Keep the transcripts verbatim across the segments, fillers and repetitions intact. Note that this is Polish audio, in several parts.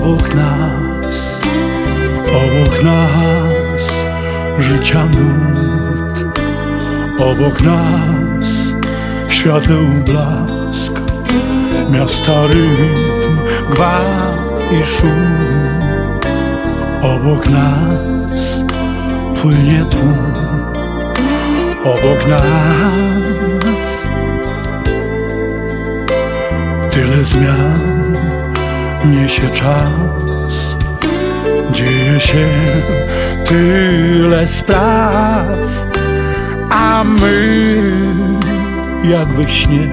obok nas, obok nas życia nurt, obok nas świateł blask, miasta rytm, gwałt i szum. Obok nas płynie tłum, obok nas tyle zmian niesie czas, dzieje się tyle spraw, a my jak we śnie,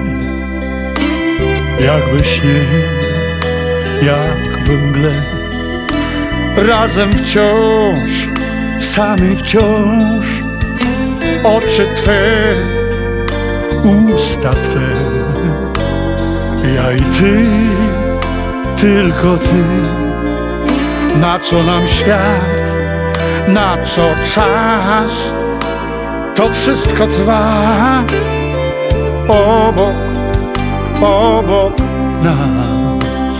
jak we śnie, jak we mgle, razem wciąż, sami wciąż, oczy Twe, usta Twe, ja i Ty, tylko Ty. Na co nam świat, na co czas, to wszystko trwa obok, obok nas.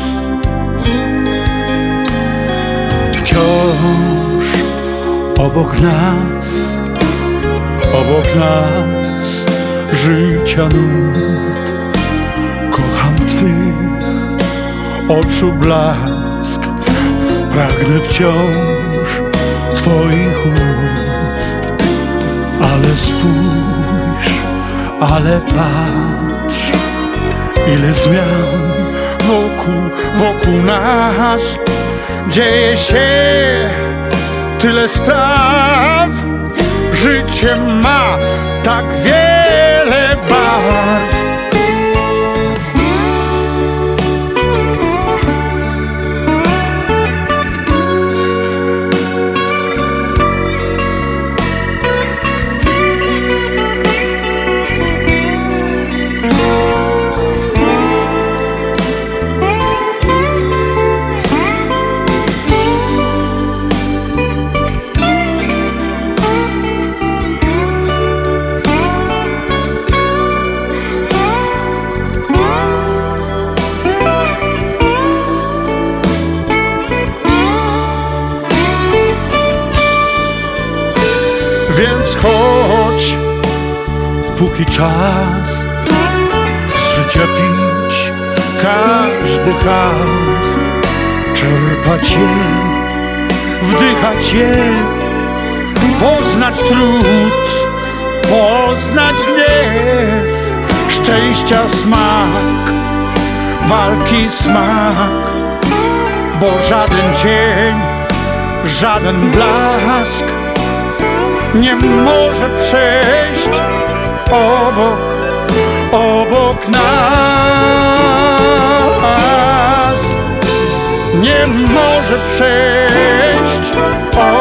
Wciąż obok nas, obok nas życia nurt. Kocham Twych oczu blask, pragnę wciąż Twoich ust. Ale spójrz, ale patrz, ile zmian wokół, wokół nas. Dzieje się tyle spraw, życie ma tak wiele barw. Więc chodź, póki czas, z życia pić każdy chast, czerpać je, wdychać je, poznać trud, poznać gniew, szczęścia smak, walki smak, bo żaden cień, żaden blask nie może przejść obok, obok nas. Nie może przejść obok.